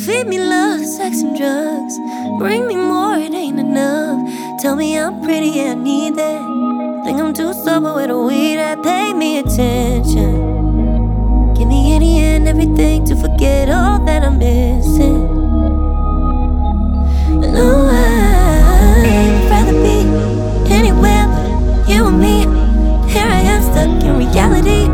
Feed me love, sex and drugs. Bring me more, it ain't enough. Tell me I'm pretty, yeah, I need that. Think I'm too sober with a weed that. Pay me attention. Give me any and everything to forget all that I'm missing. No, I'd rather be anywhere but you and me. Here I am stuck in reality.